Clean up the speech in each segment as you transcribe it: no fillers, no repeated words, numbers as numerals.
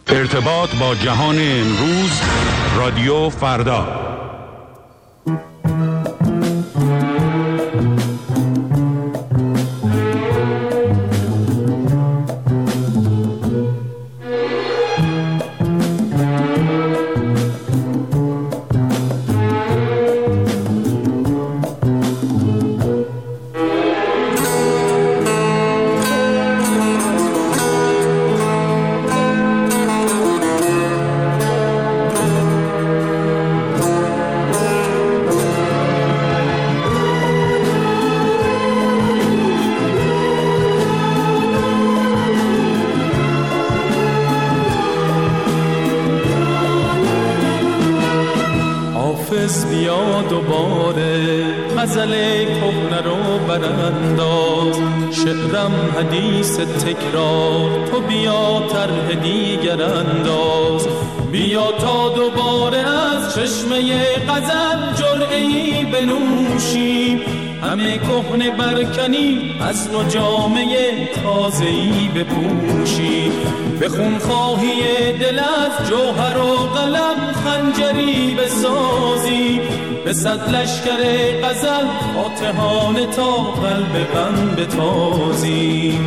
ارتباط با جهان امروز، رادیو فردا. بیا دوباره غزل کهنه رو برانداز، شعرم حدیث تکرار، تو بیا طرح دیگر انداز. بیا تا دوباره از چشمه غزل جرعه‌ای بنوشیم، همه کهنه برکنی از نو جامه تازه‌ای بپوشیم. به خونخواهی دل از جوهر و قلم خنجری بسازی، به صد لشکر غزل فاتحانه تا قلب غم بتازی.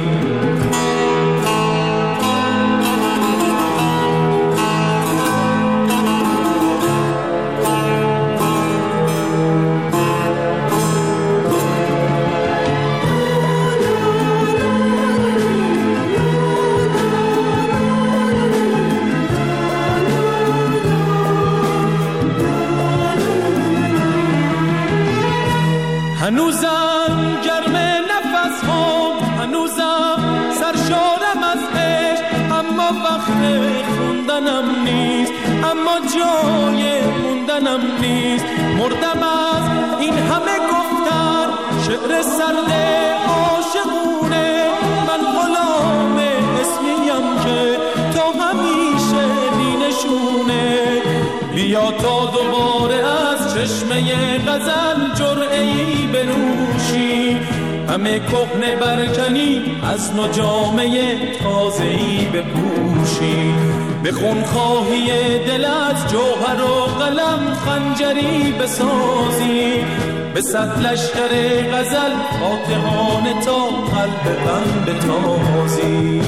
هنوزم گرم نفس ها، هنوزم سرشارم از عشق، اما وقت خوندنم نیست، اما جای موندنم نیست. مردم از این همه گفتن، شعر سرد عاشقونه، من غلام اسمیم که تا همیشه بینشونه. بیا تا دوباره از چشمه غزل جرعه‌ای بنوشی، همه کهنه برکنی از نو جامه تازه‌ای بپوشی. به خونخواهی دل از جوهر و قلم خنجری بسازی، به صد لشکر غزل فاتحانه تا قلب غم بتازی.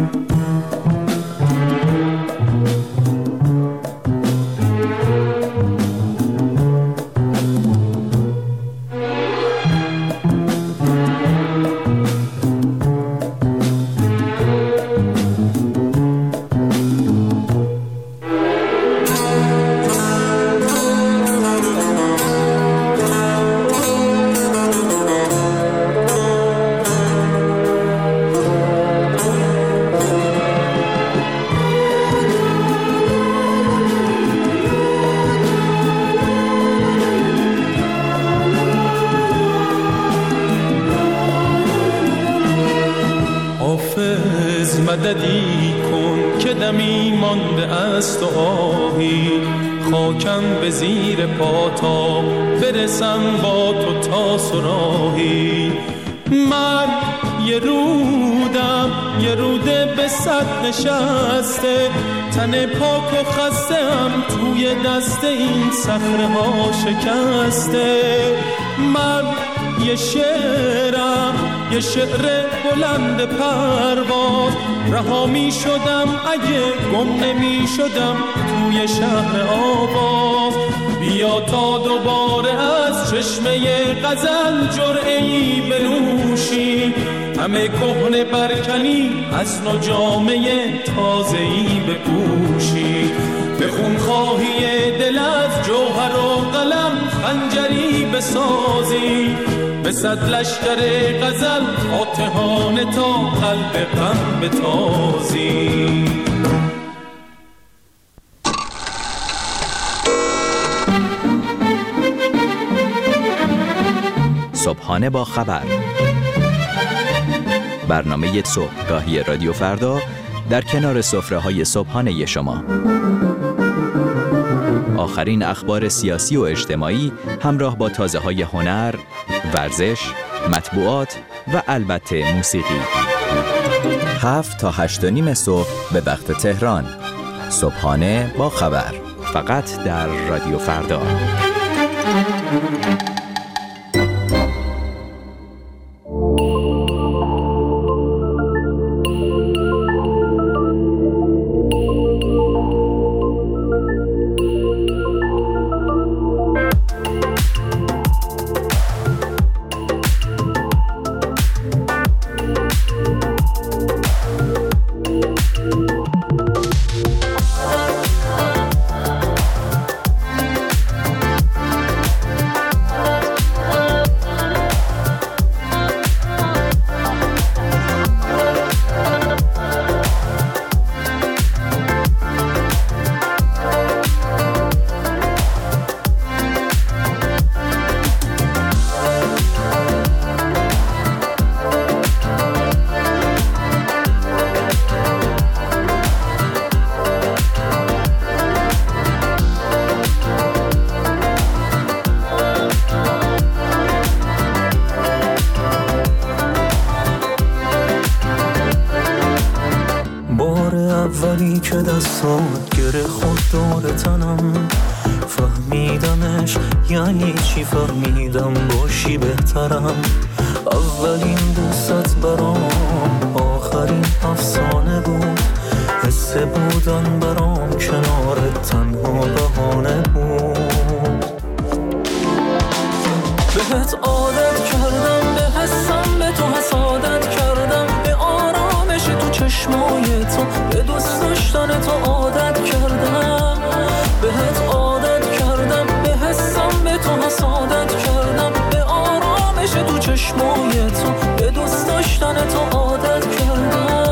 مددی کن که دمی مانده است و آهی، خاکم به زیر پا تا برسم با تو تا سراهی. من یه رودم، یه روده به صد نشسته، تن پاک و خستم توی دست این صخره ها شکسته. من یه شعرم، یه شعر بلند پرواز، رها می شدم اگه گم نمی شدم توی شهر آواز. بیا تا دوباره از چشمه غزل جرعه‌ای بنوشی، همه کهنه برکنی از نو جامه تازه‌ای بپوشی. به خونخواهی دل از جوهر و قلم خنجری بسازی، به صد لشکر غزل فاتحانه تا قلب غم بتازی. صبحانه با خبر، برنامه صبحگاهی رادیو فردا در کنار سفره‌های صبحانه شما. آخرین اخبار سیاسی و اجتماعی همراه با تازه‌های هنر، ورزش، مطبوعات و البته موسیقی. 7 تا 8:30 صبح به وقت تهران. صبحانه با خبر، فقط در رادیو فردا. اولی که دستات گره خود دور تنم، فهمیدمش یعنی چی، فهمیدم باشی بهترم. اولین دوست برام آخرین افسانه بود، حس بودن برام کنارت تنها بهانه بود. بهت عادت کردم، به حسم به تو حسادت کردم، به آرامش تو چشمای تو، به دوست داشتن تو عادت کردم. بهت عادت کردم، به حسم به تو حسادت کردم، به آرامش تو چشمای تو، به دوست داشتن تو عادت کردم.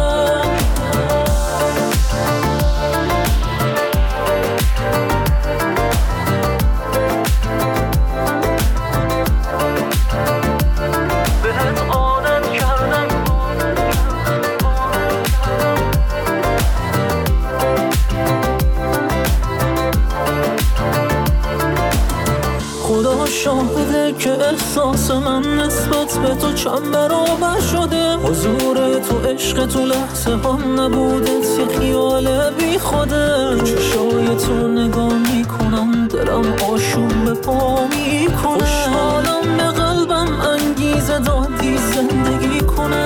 شاهده که احساس من نسبت به تو چند برابر شده. حضور تو عشق تو لحظه هم نبودت یه خیال بی خوده. چشای تو نگاه میکنم دلم آشوب به پا میکنه. خوشحالم به قلبم انگیزه دادی زندگی کنه.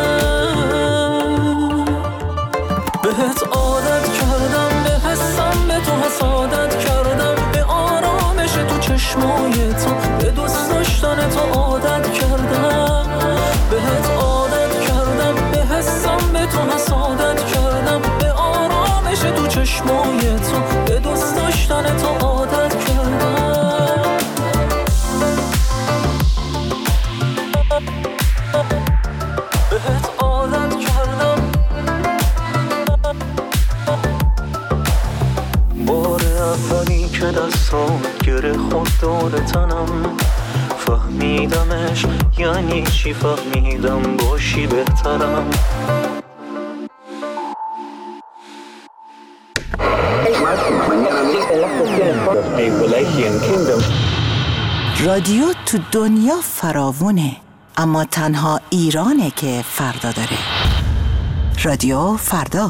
بهت عادت کردم، به حسم به تو حسادت کردم، به آرامش تو چشمای تو، به دوست داشتن تو عادت کردم. بهت عادت کردم، به حسم به تو حسادت کردم، به آرامش تو چشمای تو، به دوست داشتن تو عادت کردم. بهت عادت کردم. بار اولی که دستات گره خود دور تنم، فهمیدمش یعنی چی، فهمیدم باشی بهترم. رادیو تو دنیا فراوونه، اما تنها ایرانه که فردا داره. رادیو فردا.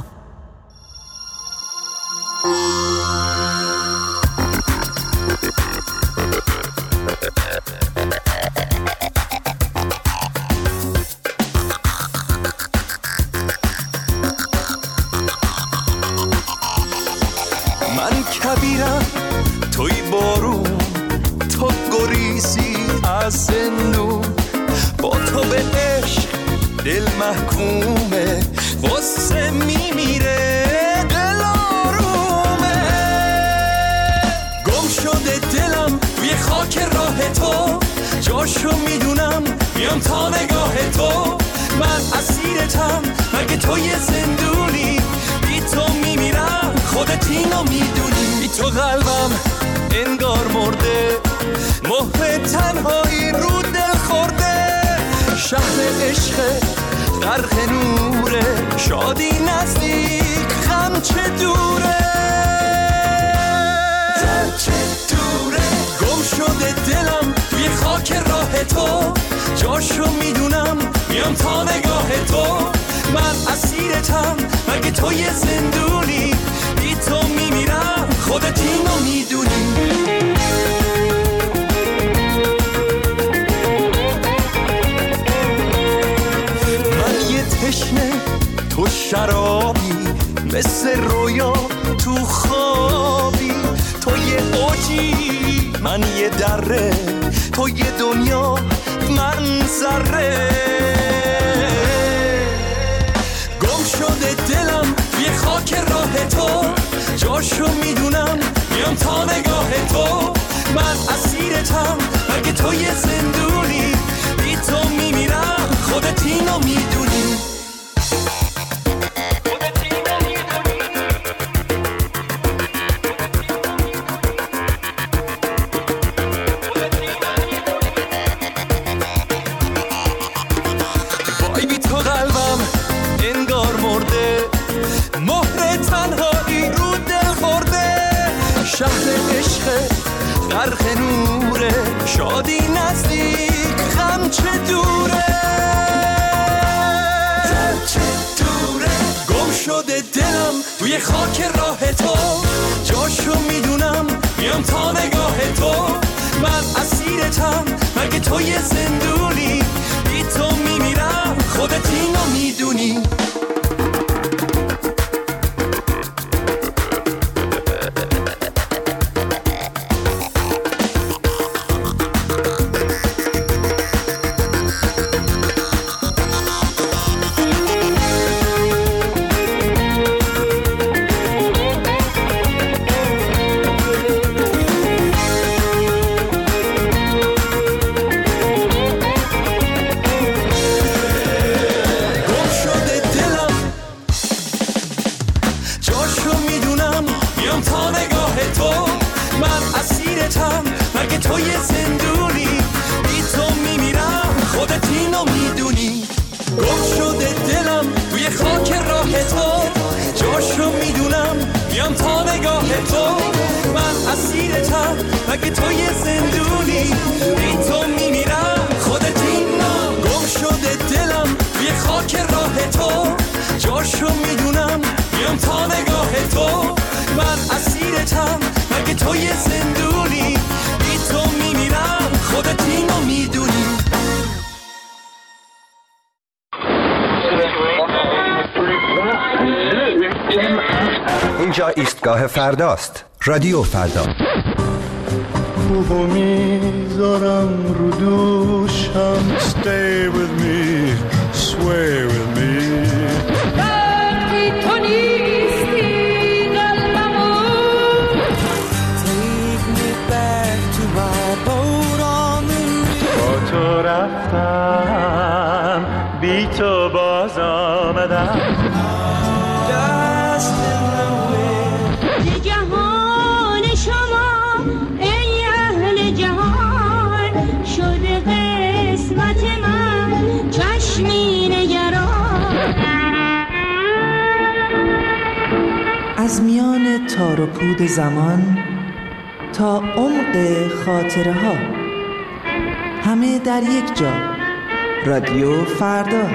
من کبیرم توی بارون، تو گریزی از زندون، با تو به عشق دل محکومه، غصه میمیره دل آرومه. گم شده دلم توی خاک راه تو، جاشو میدونم میام تا نگاه تو. من اسیرتم مگه تو یه زندونی، بی تو میمیرم خودت اینو میدونی. بی تو قلبم انگار مرده، مهر تنهایی رو دل خورده. شهر عشق غرق نوره، شادی نزدیک غم چه دوره. چه دوره. گم شده دلم توی خاک راه تو، جاشو میدونم میام تا نگاه تو. من اسیرتم مگه تو یه زندونی، بی تو میمیرم مثل رویا تو خوابی. تو یه اوجی من یه دره، تو یه دنیا من ذره. گم شده دلم توی خاک راه تو، جاشو میدونم میام تا نگاه تو. من اسیرتم مگه تو یه زندونی، بی تو میمیرم خودت اینو میدونی. وای بی تو قلبم انگار مرده، مهر تنهایی رو دل خورده. شهر عشق غرق نوره، شادی نزدیک غم چه دوره. گم شده دلم توی خاک راه تو، جاشو میدونم میام تا نگاه تو. من اسیرتم مگه تو یه زندونی، بی تو میمیرم خودت اینو میدونی. اینجا ایستگاه فرداست. رادیو فردا. خوبو میذارم رو دوشم. Stay with me, sway with me. وقتی تو نیستی قلبمو. Take me back to my boat on the river. با تو رفتم، بی تو باز آمدم. از میان تار و پود زمان تا عمق خاطره ها، همه در یک جا. رادیو فردا.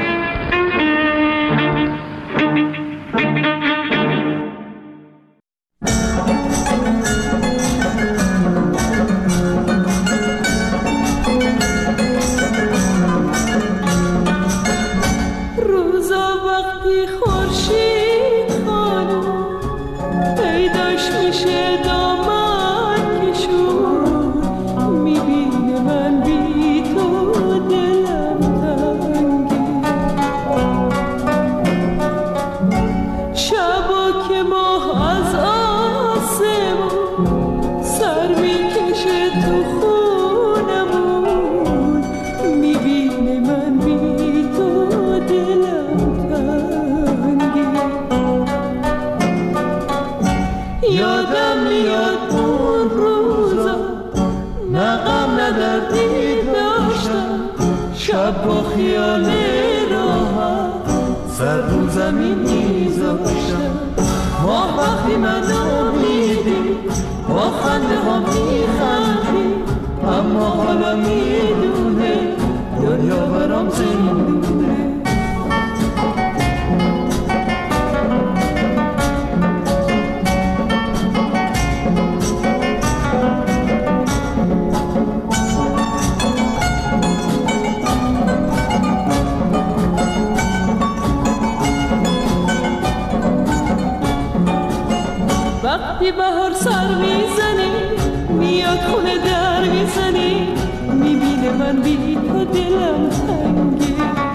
وقتی بهار سر میزنی میاد خونه در میزنی میبینه من بی تو دلم تنگه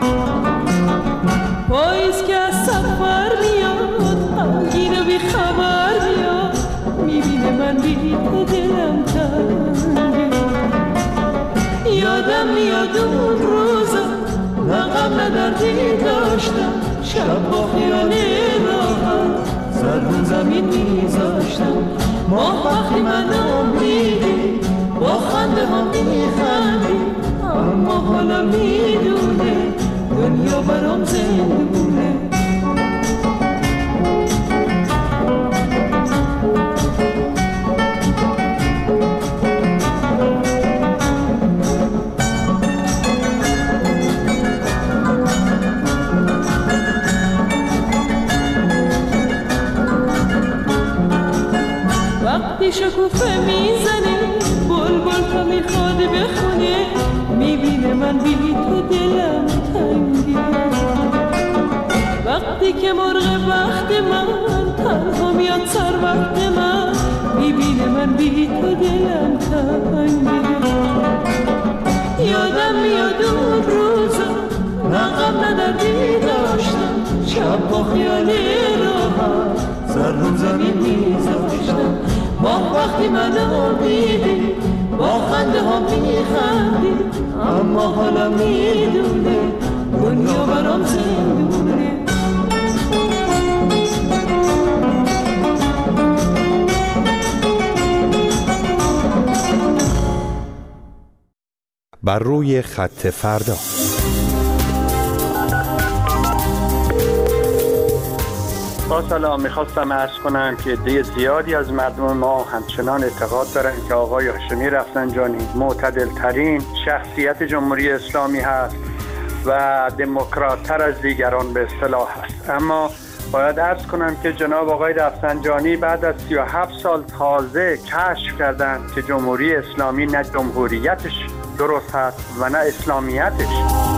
پاییز که از سفر میاد غمگین و بی خبر میاد میبینه من بی تو دلم تنگه یادم میاد اون روزا نه غم نه دردی داشتم شب با خیال راحت سر رو زمین میذاشتم ماه وقتی منو میدی با خنده ها میخندی اما حالا میدونه دنیا برام زندونه وقتی شکوفه میزنه بلبل تا میخواد بخونه میبینه من بی تو دلم تنگه وقتی که مرغ وقت من تنها میاد سر وقت من میبینه من بی تو دلم تنگه یادم میاد اون روزا نه غم نه دردی داشتم شب با خیال راحت سر رو زمین میذاشتم ماه وقتی منو میدی با خنده ها میخندی اما حالا میدونه دنیا برام زندونه بر روی خط فردا. با سلام، میخواستم عرض کنم که عده زیادی از مردم ما همچنان اعتقاد دارن که آقای هاشمی رفسنجانی معتدل ترین شخصیت جمهوری اسلامی هست و دموکرات تر از دیگران به اصطلاح هست. اما باید عرض کنم که جناب آقای رفسنجانی بعد از 37 سال تازه کشف کردن که جمهوری اسلامی نه جمهوریتش درست هست و نه اسلامیتش.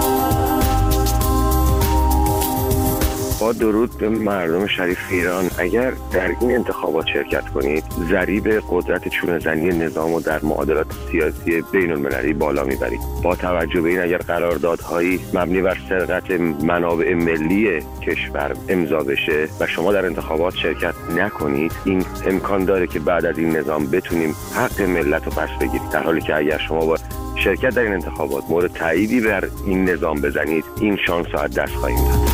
با درود به مردم شریف ایران، اگر در این انتخابات شرکت کنید ضریب قدرت چونه‌زنی نظام و در معادلات سیاسی بین المللی بالا میبرید. با توجه به این اگر قراردادهایی مبنی بر سرقت منابع ملی کشور امضا بشه و شما در انتخابات شرکت نکنید، این امکان داره که بعد از این نظام بتونیم حق ملت رو پس بگیرید، در حالی که اگر شما با شرکت در این انتخابات مورد تاییدی بر این نظام بزنید این شانس رو از دست خواهیم داد.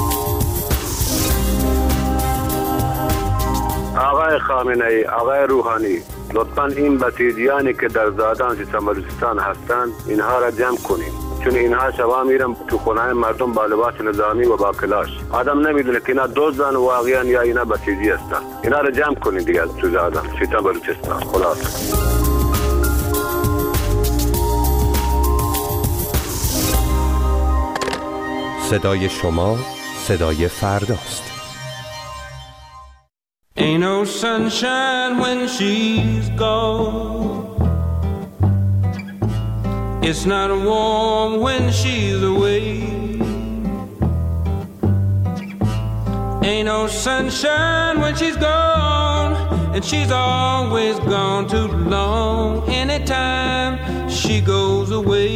آقای خامنه‌ای، آقای روحانی، لطفاً این بسیجیانی که در زادان سیستان بلوچستان هستند اینها را جمع کنیم، چون اینها شبا میرن تو خونه مردم با لباس نظامی و با کلاش. آدم نمیدونه که اینا دزدن واقعا یا اینا بسیجی هستن. اینا را جمع کنید دیگه تو زادان سیستان بلوچستان. خلاص صدای شما صدای فرداست. Ain't no sunshine when she's gone. It's not warm when she's away. Ain't no sunshine when she's gone, and she's always gone too long. Anytime she goes away,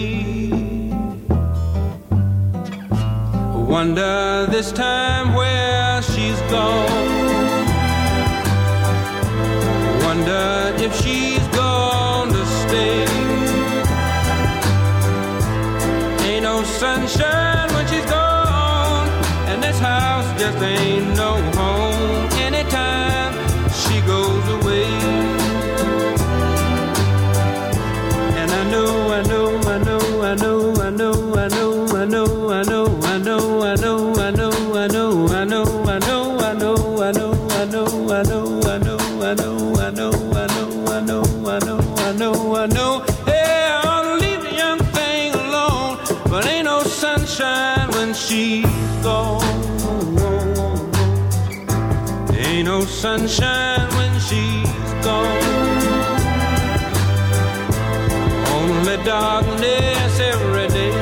wonder this time where she's gone. Wonder if she's gonna stay. Ain't no sunshine when she's gone, and this house just ain't no home. Anytime she goes away, and I know, I know, I know, I know, I know, I know, I know, I know, I know, I know, I know, I know, I know, I know, I know, I know, I know, I know, I know, I know. I know, hey, I ought to leave the young thing alone, but ain't no sunshine when she's gone. Ain't no sunshine when she's gone. Only darkness every day.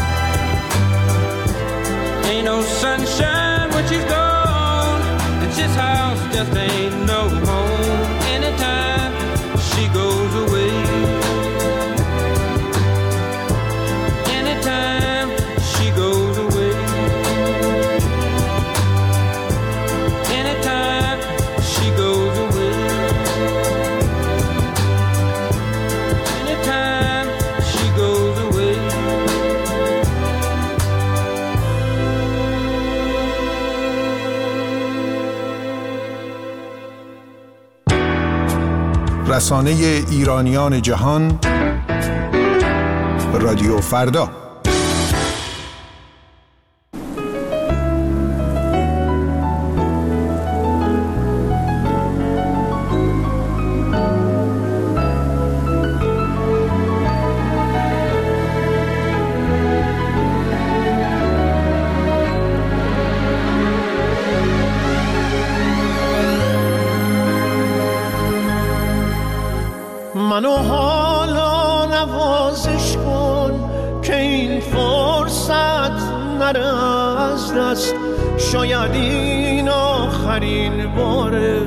Ain't no sunshine when she's gone. It's just this house just ain't no home. Anytime she goes away, anytime she goes away, anytime she goes away, anytime she goes away. رسانه ایرانیان جهان، رادیو فردا. منو حالا نوازش کن که این فرصت نره از دست. شاید این آخرین باره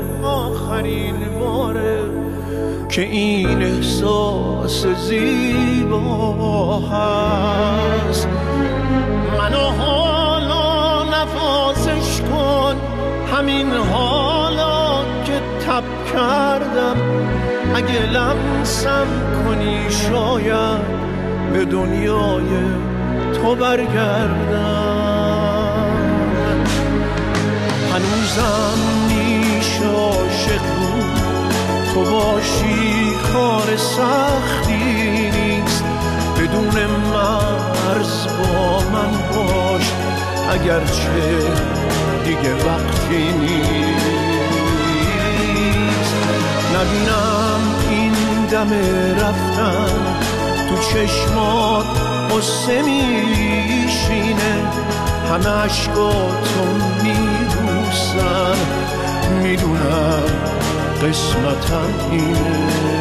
که این احساس زیبا هست. منو حالا نوازش کن، همین حالا که تب کردم. اگه لمسم کنی شاید به دنیای تو برگردم. هنوزم میشه عاشق بود، تو باشی کار سختی نیست. بدون مرز با من باش، اگرچه دیگه وقتی نیست. نبینم این دم رفتن تو چشمات قصه میشینه. همه عشقاتو میبوسن، میدونم قسمتم اینه.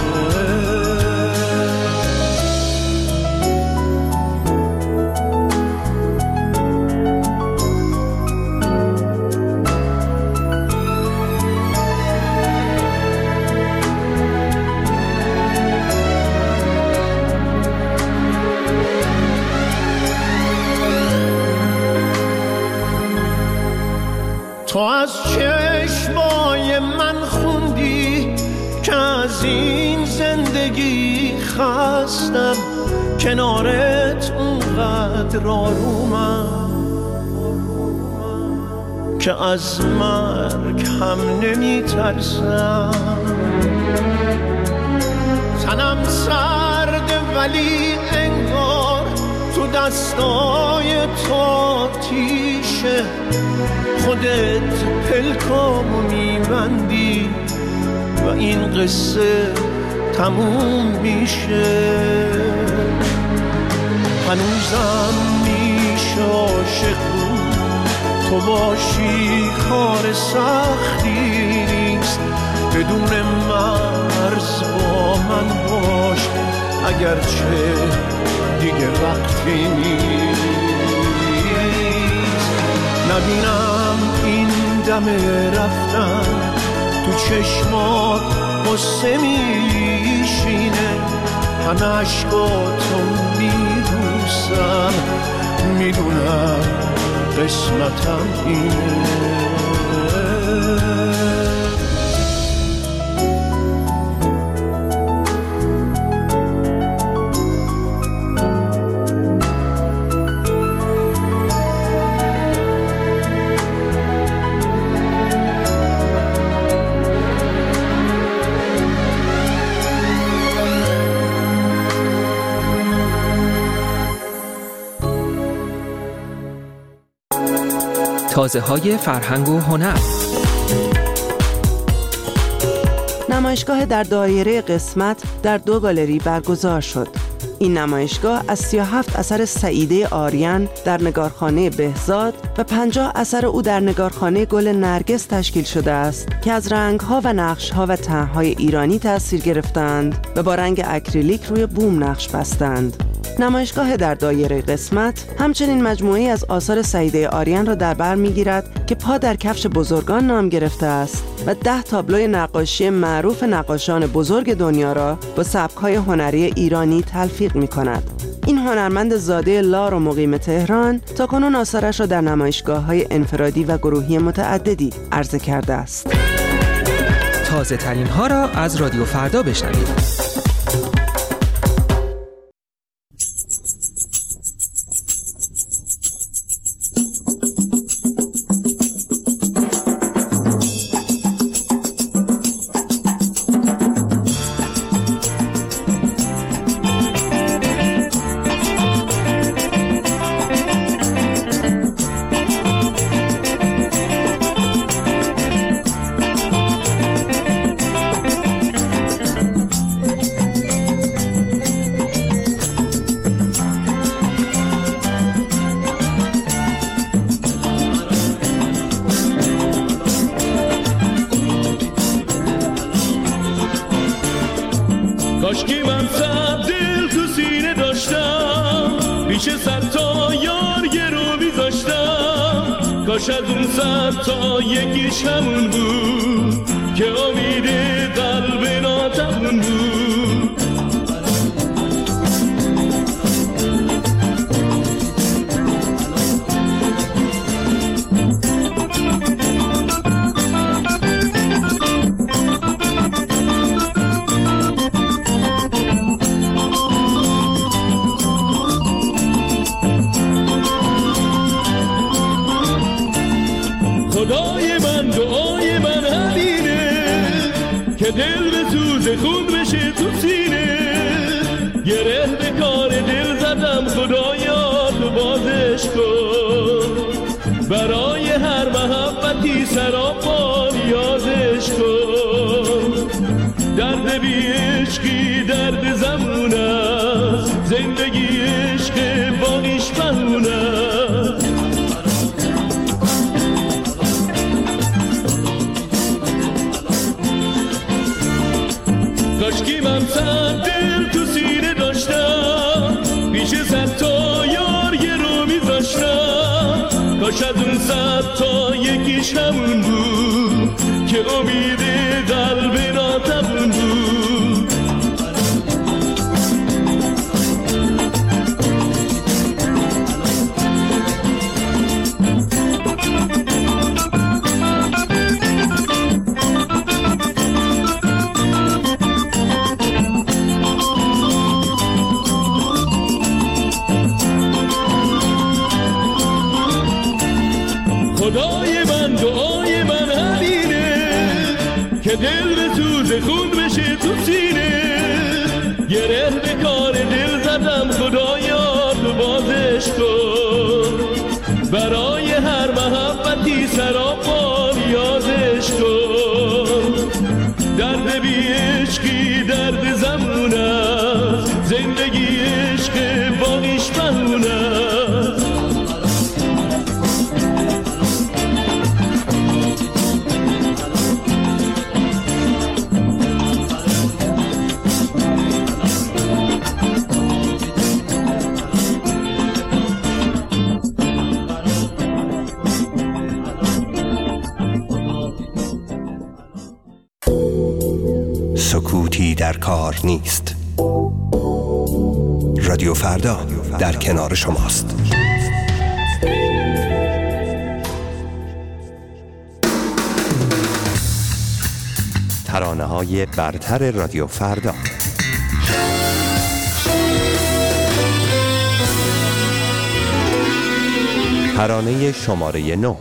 تو از چشمای من خوندی که از این زندگی خستم. کنارت اونقدر آرومم که از مرگ هم نمی ترسم. تنم سرده ولی انگار تو دستای تو آتیشه. خودت پلکامو میبندی و این قصه تموم میشه. هنوزم میشه عاشق بود، تو باشی کار سختی نیست. بدون مرز با من باش، اگرچه دیگه وقتی نیست. نبینم این دم رفتن تو چشمات قصه میشینه. همه عشقاتو میبوسن، میدونم قسمتم اینه. تازه‌های فرهنگ و هنر. نمایشگاه در دایره قسمت در 2 گالری برگزار شد. این نمایشگاه از 37 اثر سعیده آریان در نگارخانه بهزاد و 50 اثر او در نگارخانه گل نرگس تشکیل شده است که از رنگ‌ها و نقش‌ها و طرح‌های ایرانی تأثیر گرفتند و با رنگ اکریلیک روی بوم نقش بستند. نمایشگاه در دایره قسمت همچنین مجموعه‌ای از آثار سعیده آریان را در بر می‌گیرد که پا در کفش بزرگان نام گرفته است و 10 تابلوی نقاشی معروف نقاشان بزرگ دنیا را با سبک‌های هنری ایرانی تلفیق می‌کند. این هنرمند زاده لار و مقیم تهران تاکنون آثارش را در نمایشگاه‌های انفرادی و گروهی متعددی عرضه کرده است. تازه ترین ها را از رادیو فردا بشنوید. کاشکی من صد دل تو سینه داشتم، پیش 100 تا یار گرو میذاشتم. کاش از اون 100 تا یکیش همون بود که امید قلب ناتمون بود. خدای من دعای من همینه که دل به سوز خون بشه تو سینه. گره به کار دل زدم خدایا تو بازش کن، برای هر محبتی سراپا نیازش کن. درد بی عشقی درد زمون است، زندگی عشق باقیش بهون است. کاشکی من 100 دل تو سینه داشتم، پیش 100 تا یار گرو میذاشتم. کاش از اون 100 تا یکیش همون بود که امید قلب ناتمون بود. خدای من دعای من همینه که دل به سوز خون بشه تو سینه. گره به کار دل زدم خدایا تو بازش کن، برای هر محبتی سراپا نیازش کن. درد بی عشقی درد زمون است، زندگی عشق باقیش بهون است. سکوتی در کار نیست. رادیو فردا در کنار شماست. ترانه‌های برتر رادیو فردا. ترانه شماره 9.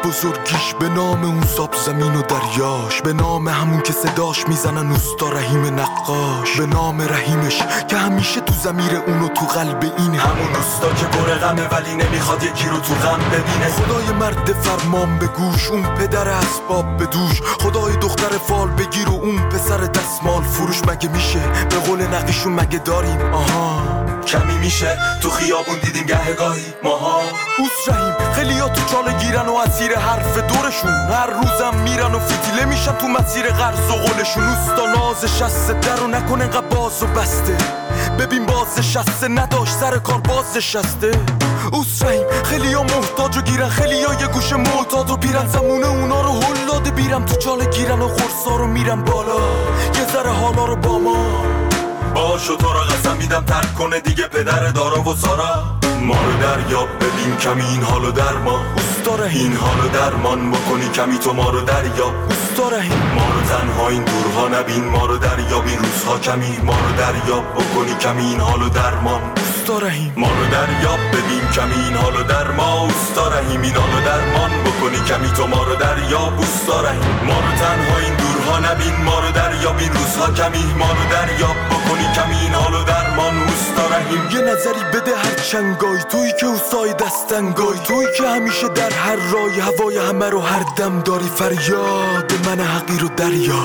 بزرگیش، به نام اون ساب زمین و دریاش، به نام همون که صداش میزنن اوستا رحیم نقاش، به نام رحیمش که همیشه تو ضمیر اونو تو قلب این همون اوستا که پر غمه ولی نمیخواد یکی رو تو غم ببینه. خدای مرد فرمان به گوش، اون پدر اسباب به دوش، خدای دختر فال بگیر و اون پسر دستمال فروش. مگه میشه به قول نقیشون مگه داریم آها کمی میشه تو خیابون دیدیم گهگاهی ماها. اوس رحیم خیلی ها تو چاله گیرن و اسیر حرف دورشون، هر روزم میرن و فتیله میشن تو مسیر قرض و قولشون. اوستا نازش شسته در و نکن انقدر باز و بسته، ببین باز شسته نداشت سر کار باز شسته. اوس رحیم خیلی ها محتاج و گیرن، خیلی ها یه گوشه معتاد و بیرن، زمونه اونا رو هلاده بیرم تو چاله گیرن و خورسا رو میرن بالا یه ذره حالا رو با ما باشو. تو را قسم میدم ترک کنه دیگه پدر دارا و سارا. ما رو دریاب ببین کمی این حالو در ما اوستا رحیم، این حالو درمان بکنی کمی تو ما رو دریاب اوستا رحیم. ما رو تنها این دورها نبین، ما رو دریاب این روزها کمی، ما رو دریاب بکنی کمی این حالو درمان اوستا رحیم. ما رو دریاب ببین کمی این حالو در ما اوستا رحیم، این حالو درمان بکنی کمی تو ما رو دریاب اوستا رحیم. ما رو تنها این دورها نبین، ما رو دریاب این روزها کمی، ما رو دریاب بکنی کمی این حالو درمان اوستا رحیم. یه نظری بده هر چنگای تویی که اوسای دستنگای، تویی که همیشه در هر رای هوای همه رو هر دم داری. فریاد من حقیر و دریا،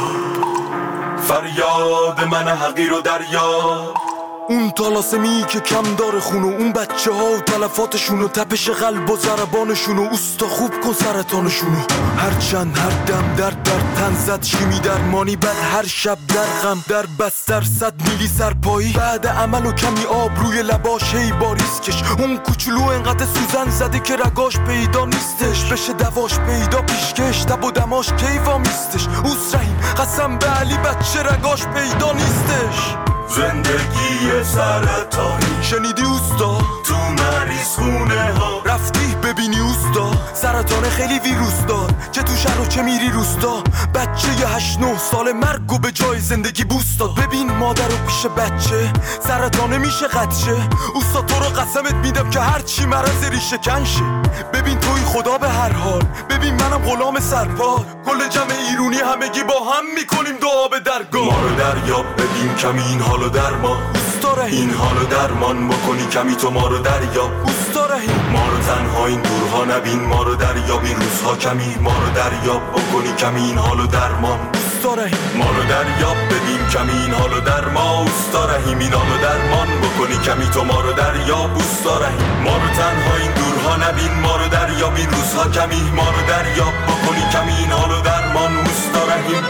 فریاد من حقیر و دریا. اون طلاسمی که کم داره خونو، اون بچه ها و تلفاتشونو، تپش قلب و ضربانشونو، اوستا خوب کن سرطانشونو. هر چند هر دم در تن زد شیمی درمانی، بعد هر شب در غم در بستر 100 میلی سرپایی، بعد عمل و کمی آب روی لباش هی باریز کش. اون کوچولو انقدر سوزن زده که رگاش پیدا نیستش، بشه دواش پیدا پیشکش، دب و دماش کیوا میستش. اوس رحیم قسم به علی بچه رگاش پیدا نیستش. زندگی سرطانی شنیدی اوستا؟ تو مریض خونه ها رفتی ببینی اوستا؟ سرطان خیلی ویروس دار چه تو شهر و چه میری روستا. بچه 8-9 ساله مرگو به جای زندگی بوست داد. ببین مادر رو پیش بچه سرطانه میشه قدشه. اوستا تو رو قسمت میدم که هر چی مرض ریشه کنشه. ببین توی خدا به هر حال، ببین منم غلام سرپال، کل جمع ایرونی همگی با هم میکنیم دعا به درگاه. ما رو دریاب ببین کمی این حالو در ما اوستا رحیم، این حالو درمان بکنی کمی تو ما رو دریاب اوستا رحیم. ما رو تنها این دورها نبین، ما رو دریاب این روزها کمی، ما رو دریاب بکنی کمی این حالو درمان اوستا رحیم. ما رو دریاب ببین کمی این حالو در ما اوستا رحیم، این حالو درمان بکنی کمی تو ما رو دریاب اوستا رحیم. ما رو تنها این دورها نبین، ما رو دریاب این روزها کمی، ما رو دریاب بکنی کمی این حالو درمان اوستا رحیم.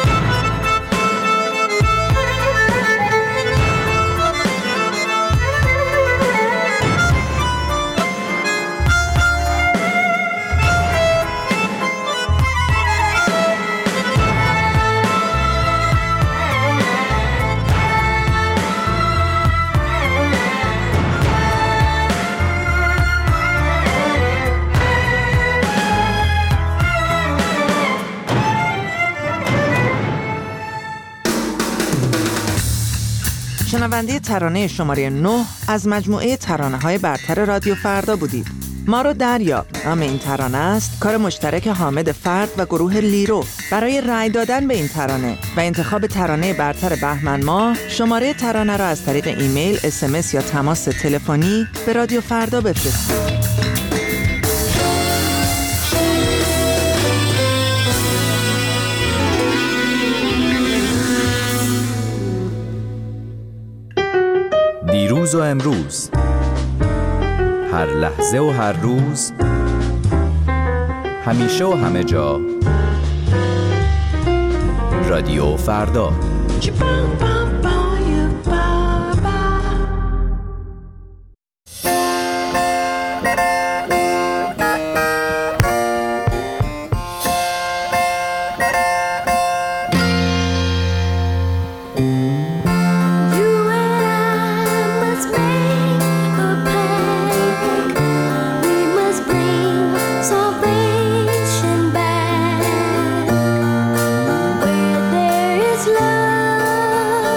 شنونده ترانه شماره 9 از مجموعه ترانه‌های برتر رادیو فردا بودید. ما رو دریاب نام این ترانه است، کار مشترک حامد فرد و گروه لیرو. برای رأی دادن به این ترانه و انتخاب ترانه برتر بهمن ماه، شماره ترانه را از طریق ایمیل، SMS یا تماس تلفنی به رادیو فردا بفرستید. دیروز و امروز، هر لحظه و هر روز، همیشه و همه جا، رادیو فردا. Where there is love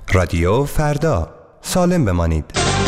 رادیو فردا، سالم بمانید.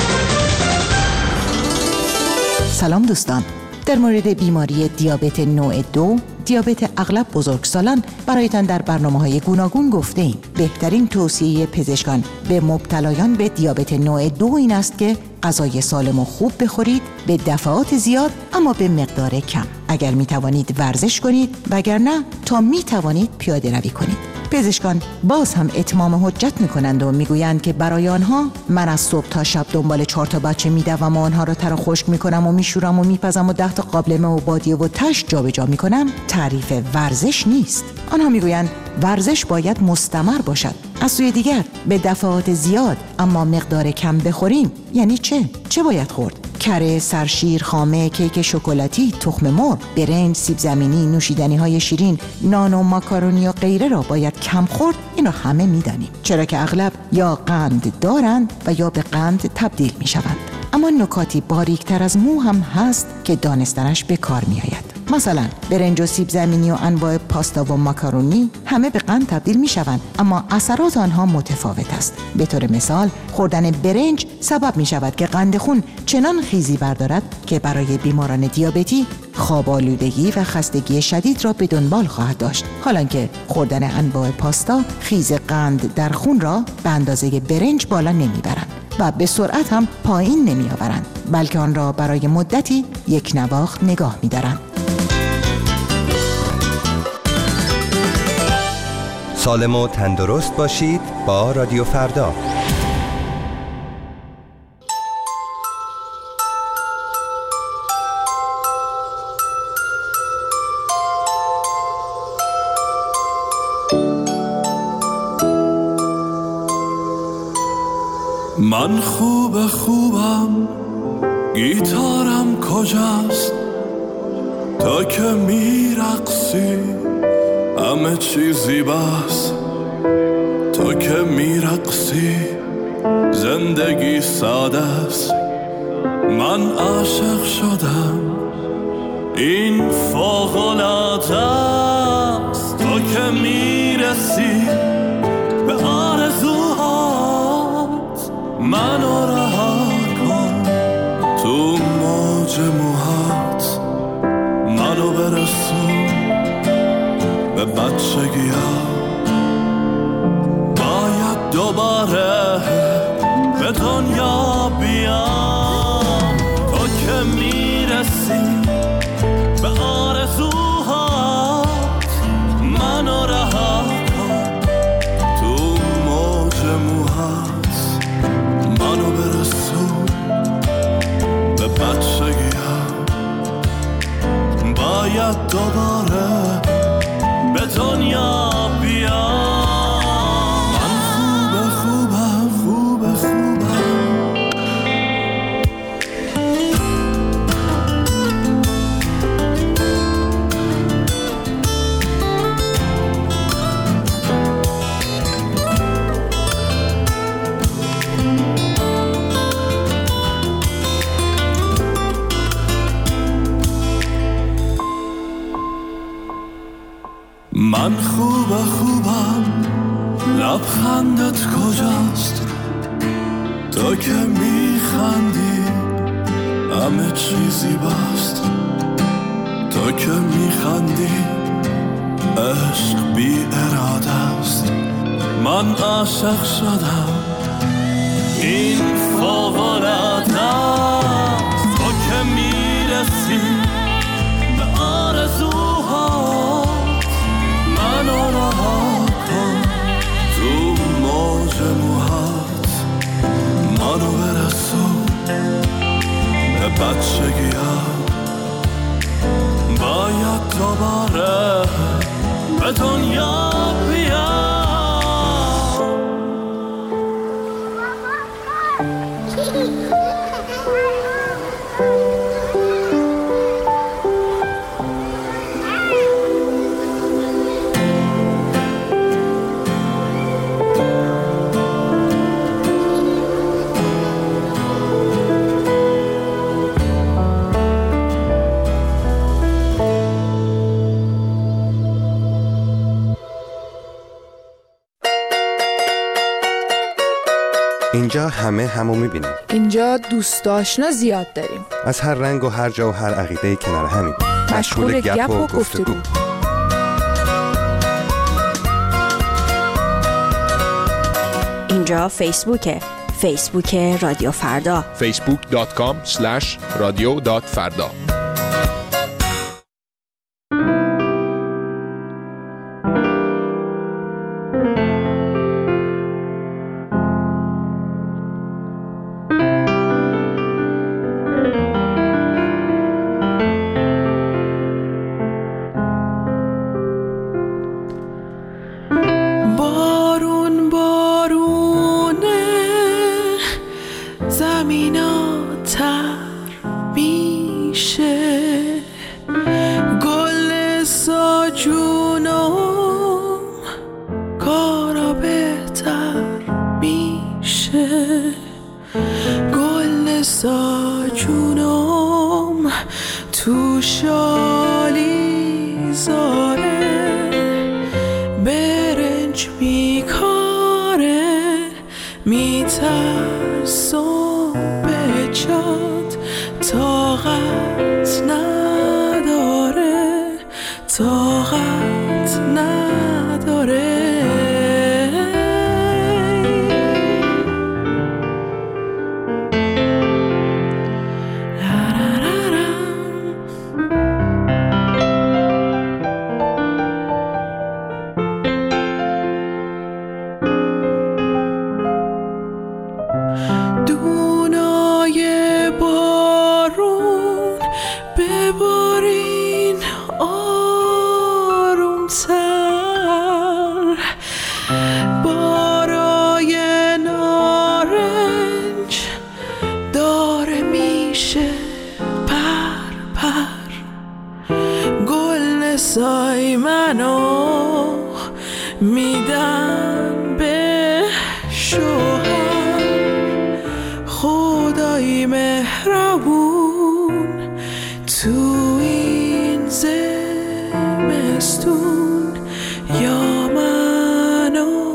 سلام دوستان. در مورد بیماری دیابت نوع 2، دیابت اغلب بزرگسالان، برایتان در برنامه‌های گوناگون گفته ایم. بهترین توصیه پزشکان به مبتلایان به دیابت نوع 2 این است که غذای سالم و خوب بخورید، به دفعات زیاد اما به مقدار کم. اگر می توانید ورزش کنید، وگرنه تا می توانید پیاده روی کنید. پزشکان باز هم اتمام حجت میکنند و میگویند که برای آنها من از صبح تا شب دنبال 4 تا بچه میدوم و آنها را تر و خشک میکنم و میشورم و میپزم و 10 تا قابلمه و بادیه و تش جابجا میکنم تعریف ورزش نیست. آنها میگویند ورزش باید مستمر باشد. از سوی دیگر به دفعات زیاد اما مقدار کم بخوریم یعنی چه باید خورد؟ کره، سرشیر، خامه، کیک شکلاتی، تخم مرغ، برنج، سیب زمینی، نوشیدنی‌های شیرین، نان و ماکارونی و غیره را باید کم خورد. اینو همه می‌دانیم، چرا که اغلب یا قند دارند و یا به قند تبدیل می‌شوند. اما نکاتی باریک‌تر از مو هم هست که دانستنش به کار می‌آید. مثلا برنج و سیب زمینی و انواع پاستا و ماکارونی همه به قند تبدیل می‌شوند، اما اثرات آنها متفاوت است. به طور مثال خوردن برنج سبب می‌شود که قند خون چنان خیزی بردارد که برای بیماران دیابتی خواب آلودگی و خستگی شدید را به دنبال خواهد داشت، حالانکه خوردن انواع پاستا خیز قند در خون را به اندازه برنج بالا نمیبرند و به سرعت هم پایین نمیآورند، بلکه آن را برای مدتی یک نواخت نگاه می‌دارند. سالم و تندرست باشید با رادیو فردا. من خوبم، گیتارم کجاست؟ تا که میرقصی همه چیزی بس. تا که میرقصی زندگی ساده است. من عاشق شدم، این فوق‌العاده است. تا که میرسی به آرزوهات منو رها کن، تو موج موهات منو برسون به بچگی ها. باید دوباره به دنیا بیام. تو که میرسی به آرزوهات منو رها کن، تو موج موهات منو برسون به بچگی ها. باید دوباره به دنیا بیام. من خوبم. من خوبم، لبخندت کجاست؟ تو که میخندی همه چیزی بست. تو که میخندی عشق بی اراده است. من عاشق شدم، این فوق‌العاده است. تو که میرسی به آرزوهات منو رها کن، تو موج موهات منو برسون به بچگی ها. باید دوباره به دنیا بیام. اینجا همه همو میبینیم. اینجا دوست آشنا زیاد داریم. از هر رنگ و هر جا و هر عقیده کنار همین. مشغول گپ و گفتگو. اینجا فیسبوکه. فیسبوک رادیو فردا. facebook.com/radio.farda. تو شالی زاره برنج میکاره میترسم به جات طاقت نداره طاقت نداره سای منو میدن به شوهر خدای مهربون تو این زمستون یا منو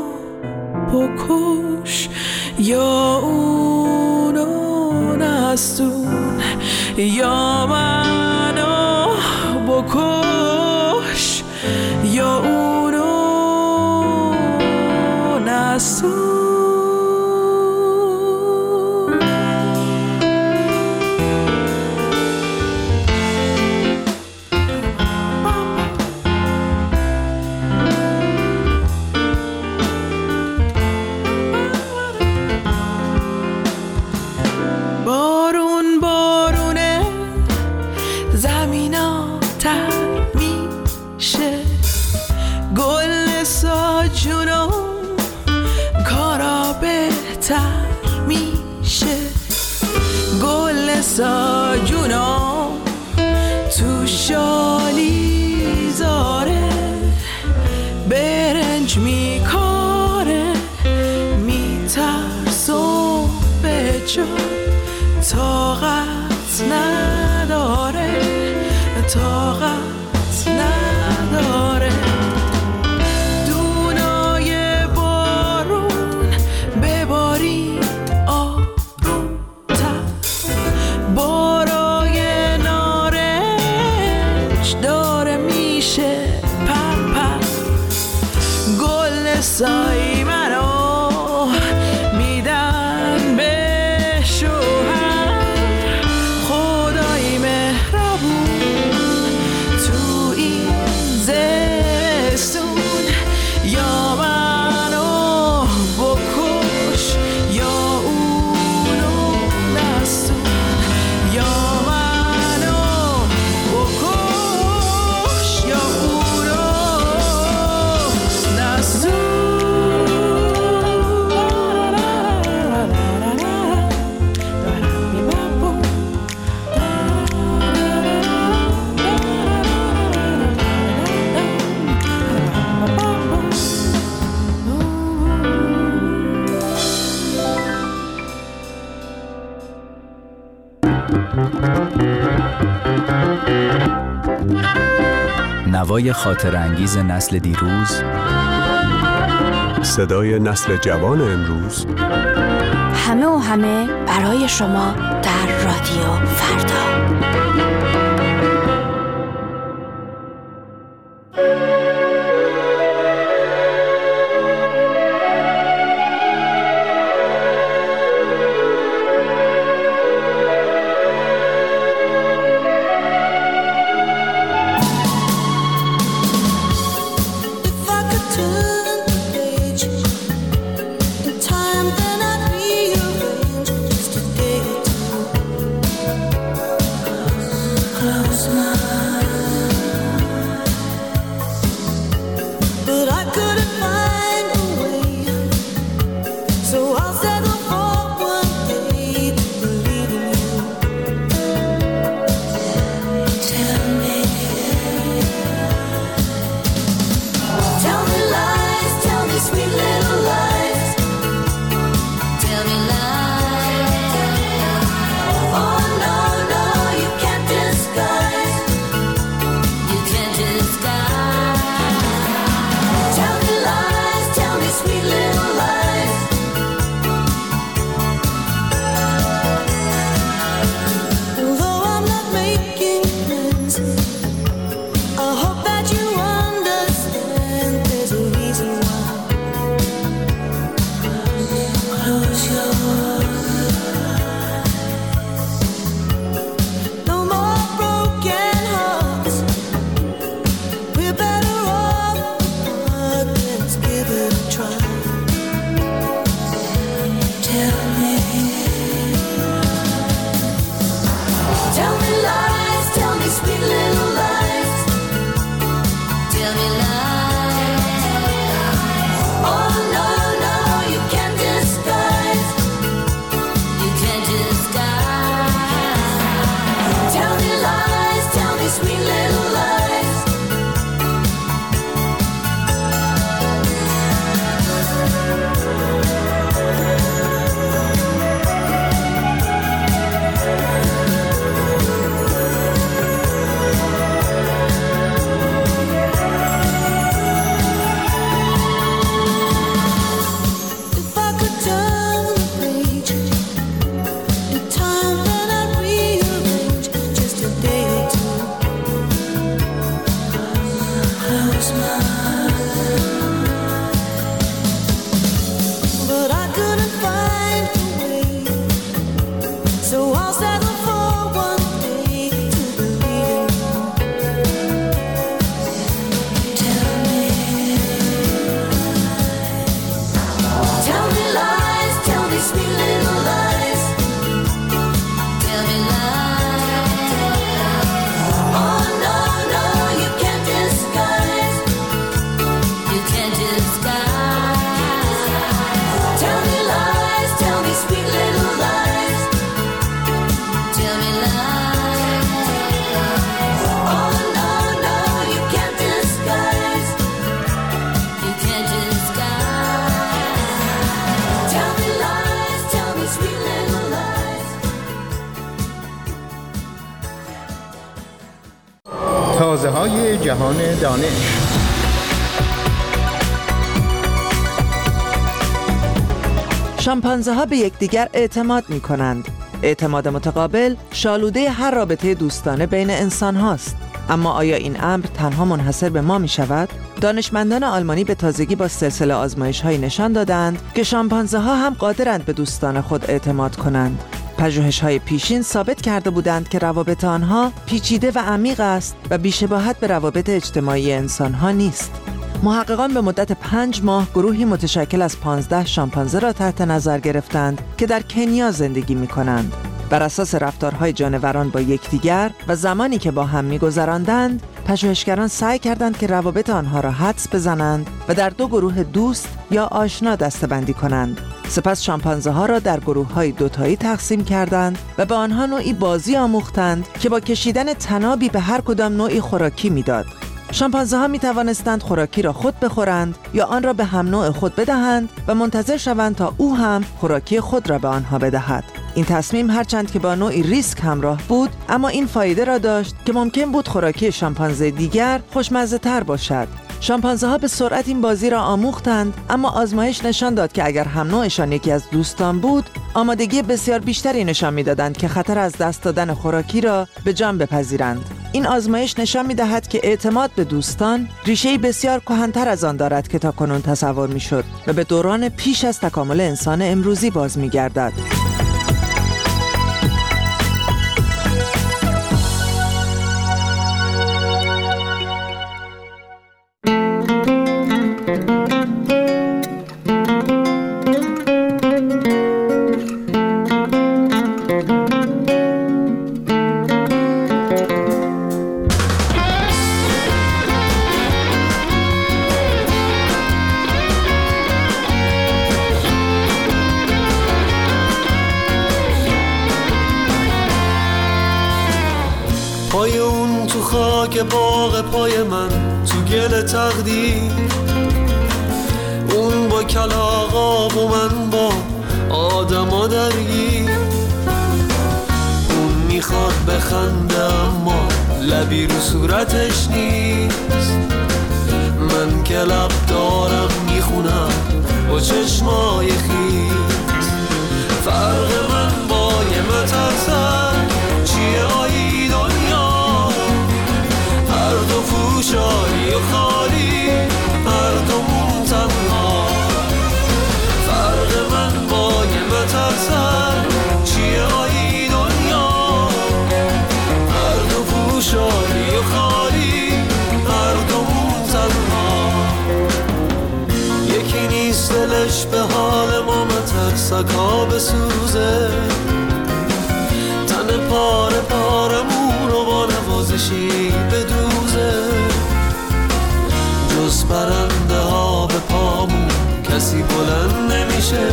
بکش یا اونو نستون یا منو بکش یا اونو نستون بارون بارونه زمینا تر میشه گل ساجونم کارا بهتر میشه گل ساجونم تو شالی زاره برنج میکاره میترسم به جا طاقت نداره طاقت نداره دونای بارون بباری آرومتر بارای نارنج داره میشه پر پر گل سای منو میدن به شوهر خدای مهربون تو این زمستون یا منو بکش یا اونو نستون یا منو بکش یا اونو نستون نوای خاطر انگیز نسل دیروز، صدای نسل جوان امروز، همه برای شما در رادیو فردا. تازه‌های جهان دانش. شامپانزه ها به یکدیگر اعتماد می کنند. اعتماد متقابل شالوده هر رابطه دوستانه بین انسان هاست. اما آیا این امر تنها منحصر به ما می شود؟ دانشمندان آلمانی به تازگی با سلسله آزمایش‌هایی نشان دادند که شامپانزه ها هم قادرند به دوستان خود اعتماد کنند. پژوهش‌های پیشین ثابت کرده بودند که روابط آنها پیچیده و عمیق است و بی‌شباهت به روابط اجتماعی انسان‌ها نیست. محققان به مدت 5 ماه گروهی متشکل از 15 شامپانزه را تحت نظر گرفتند که در کنیا زندگی می‌کنند. بر اساس رفتارهای جانوران با یکدیگر و زمانی که با هم می‌گذراندند، پژوهشگران سعی کردند که روابط آنها را حدس بزنند و در 2 گروه دوست یا آشنا دسته‌بندی کنند. سپس شامپانزه ها را در گروه‌های دوتایی تقسیم کردند و به آنها نوعی بازی آموختند که با کشیدن طنابی به هر کدام نوعی خوراکی میداد. شامپانزه ها می توانستند خوراکی را خود بخورند یا آن را به هم نوع خود بدهند و منتظر شوند تا او هم خوراکی خود را به آنها بدهد. این تصمیم هرچند که با نوعی ریسک همراه بود، اما این فایده را داشت که ممکن بود خوراکی شامپانزه دیگر خوشمزه تر باشد. شامپانزه ها به سرعت این بازی را آموختند، اما آزمایش نشان داد که اگر هم نوعشان یکی از دوستان بود، آمادگی بسیار بیشتری نشان می‌دادند که خطر از دست دادن خوراکی را به جان بپذیرند. این آزمایش نشان می‌دهد که اعتماد به دوستان ریشه‌ای بسیار کهن‌تر از آن دارد که تاکنون تصور می‌شد و به دوران پیش از تکامل انسان امروزی باز می‌گردد. پای اون تو خاک باغ پای من تو گل تقدیر، اون با کلاغاب و من با آدما درگیر. اون میخواد بخنده اما لبی رو صورتش نیست، من که لب دارم میخونم با چشمای خیز. فرق من با یه مترسن چیه آیی دنیا، هر دو فوشایی و خالی، هر دومون تنها. فرق من با یه مترسن چیه آیی دنیا، هر دو فوشایی و خالی، هر دومون تنها. یکی نیست دلش به حال ما مترسکا بسوزه، تن پاره پارمون رو با نوازشی بدوزه. جز پرنده ها به پامون کسی بلند نمیشه،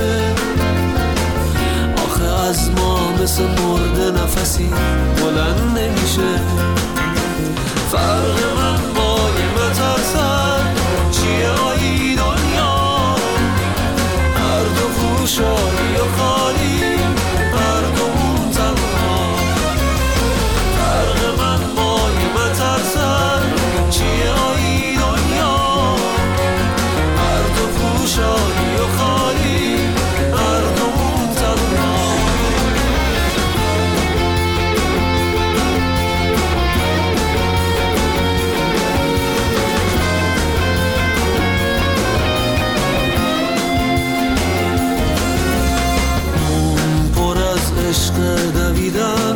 آخه از ما مثل مرده نفسی بلند نمیشه. فرق من با یه مترسن چیه آیی دنیا، هر دو فوشایی و خالی، هر دومون تنها. فرق من با یه مترسن چیه آیی دنیا، هر دو فوشایی و خالی، هر دومون تنها. پر از عشق دویدن